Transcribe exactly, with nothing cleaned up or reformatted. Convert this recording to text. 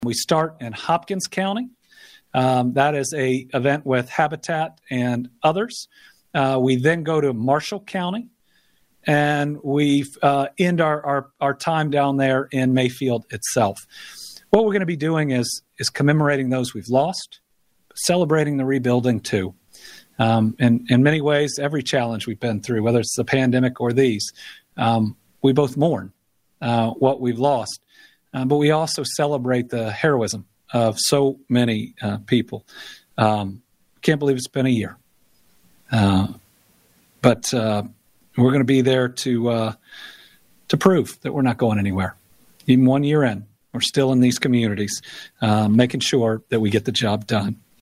We start in Hopkins County. Um, that is a event with Habitat and others. Uh, we then go to Marshall County, and we uh, end our, our, our time down there in Mayfield itself. What we're going to be doing is is commemorating those we've lost, celebrating the rebuilding too. Um, and in many ways, every challenge we've been through, whether it's the pandemic or these, um, we both mourn uh, what we've lost. Uh, but we also celebrate the heroism of so many uh, people. Um, can't believe it's been a year. Uh, but uh, we're going to be there to uh, to prove that we're not going anywhere. Even one year in, we're still in these communities, uh, making sure that we get the job done.